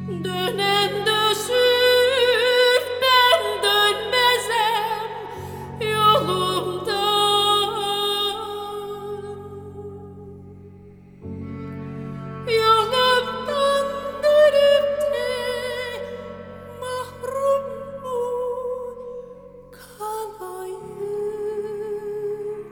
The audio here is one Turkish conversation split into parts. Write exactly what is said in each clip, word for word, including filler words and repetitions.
Dönen dönsün, ben dönmezem yolumdan. Yolumdan dönüp de mahrum mu kalayım?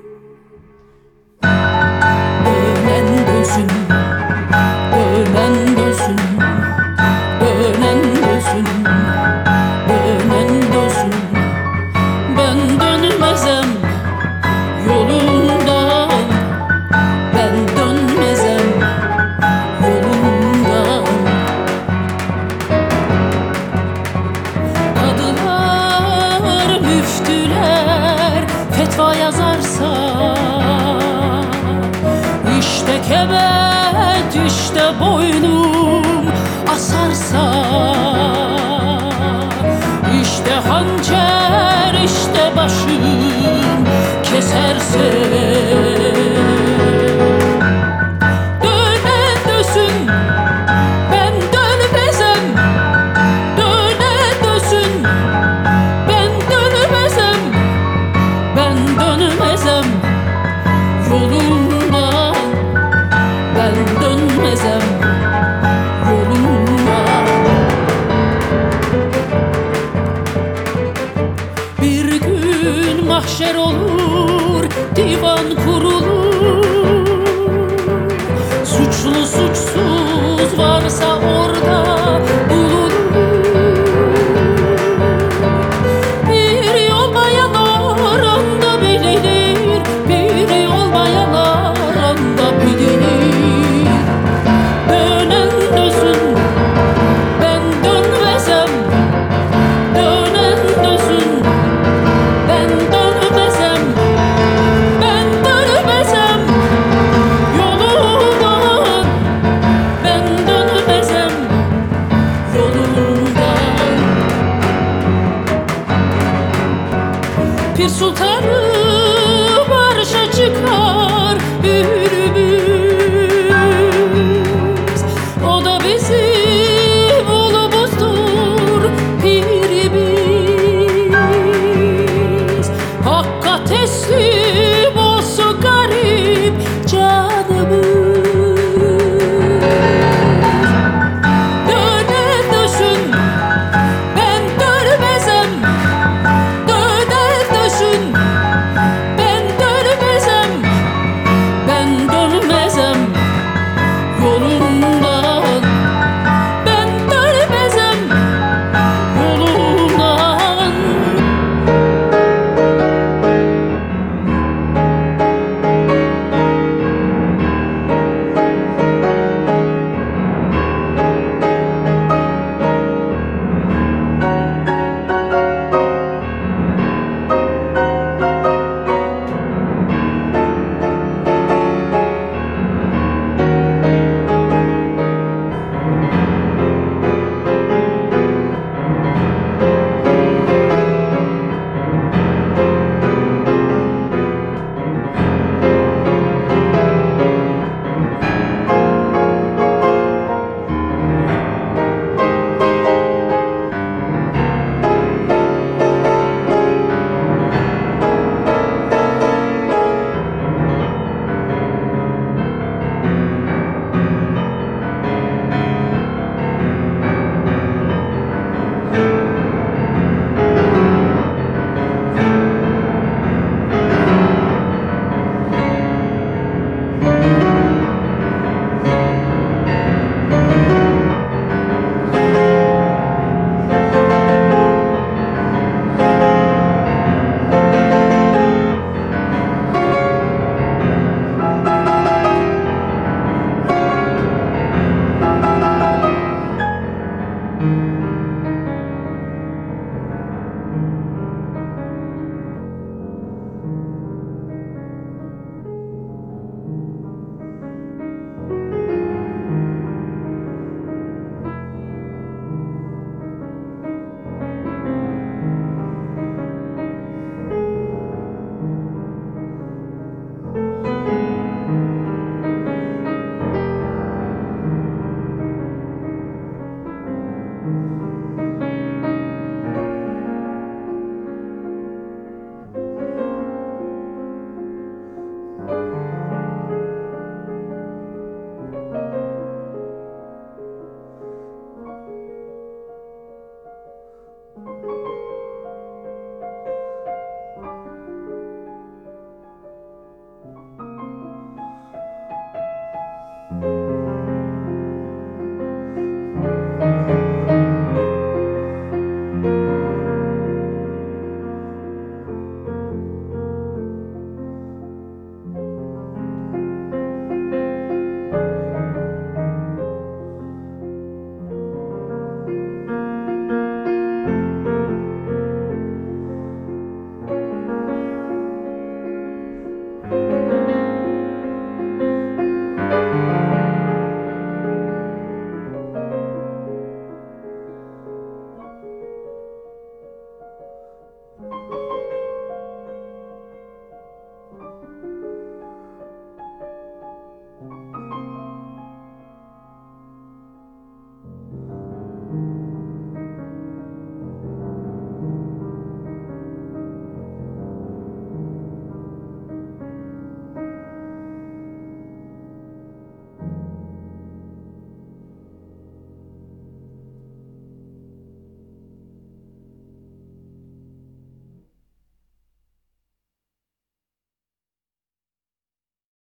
Dönen dönsün, dönen dönsün, dönen dönsün, dönen dönsün. Ben dönmezem yolumdan, ben dönmezem yolumdan. Kadılar, müftüler fetva yazarsa, İşte kemet, işte boynum asarsa, işte hançer, işte başım keserse, dönen dönsün, ben dönmezem. Dönen dönsün, ben dönmezem. Ben dönmezem yolumdan, ben dönmezem yolumdan. Bir gün mahşer olur, divan kurulur. Suçlu suçsuz varsa orada bulunur. Bir olmayanlar anda bilinir, bir olmayanlar anda bilinir. Dönen dönsün, ben dönmezem. Dönen dönsün, ben dönmezem. Ben dönmezem yolumdan, ben dönmezem yolumdan. Pir Sultan